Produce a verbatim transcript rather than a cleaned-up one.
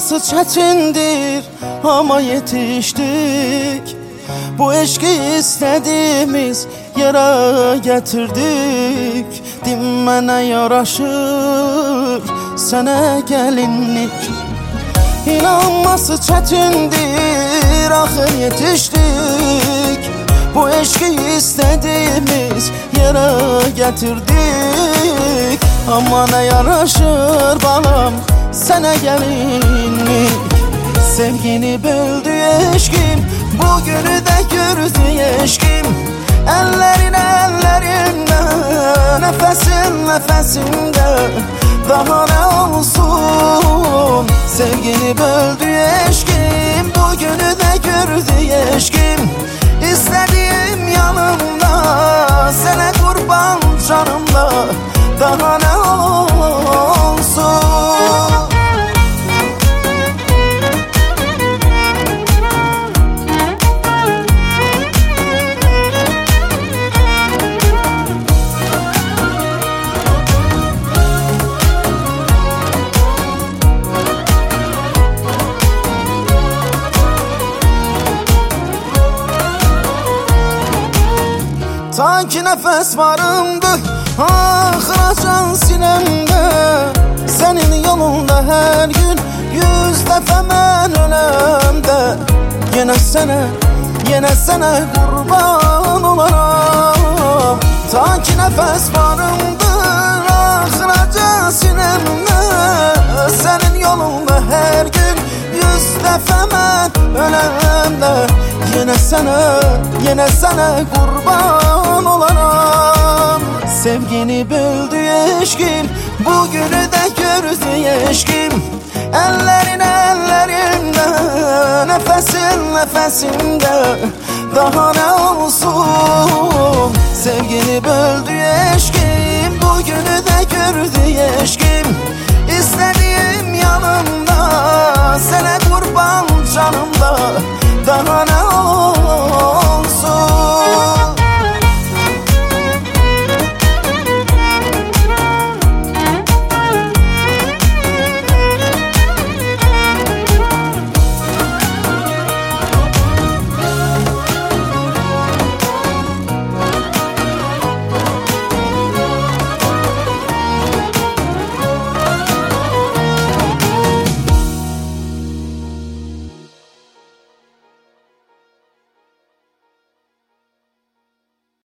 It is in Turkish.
İnanması çetindir ama yetiştik. Bu eşki istediğimiz yere getirdik. Dinmene yaraşır sana gelinlik. İnanması çetindir ahır yetiştik. Bu eşki istediğimiz yere getirdik. Ama ne yaraşır balam sana gelinlik. Sevgini böldü eşkim, bugünü de gördü eşkim. Ellerin ellerinde, nefesin nefesinde, daha ne olsun. Sevgini böldü eşkim, bugünü de gördü eşkim. İstediğim yanımda, sana kurban canımda, daha ne olsun. Ta ki nefes varımdı ahıracan sinemde. Senin yolunda her gün yüz defa ben ölemde. Yine sana, yine sana kurban olarım. Ta ki nefes varımdı ahıracan sinemde. Senin yolunda her gün yüz defa ben ölemde. Yine sana, yine sana kurban olarım. Sevgini böldü eşkim, bugünü de gördü eşkim. Ellerin ellerimde, nefesin nefesimde, daha ne olsun. Sevgini böldü eşkim, bugünü de gördü eşkim. İstediğim yanımda, sana kurban canımda, daha ne